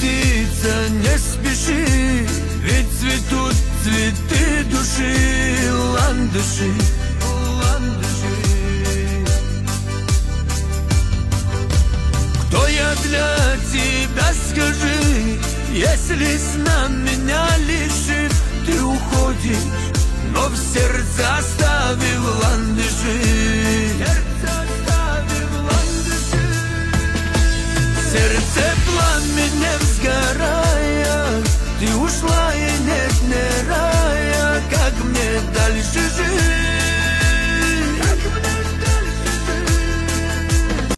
птица, не спеши, ведь цветут цветы души, ландыши, ландыши. Кто я для тебя, скажи, если сна меня лишит, ты уходишь, но в сердце остаешься.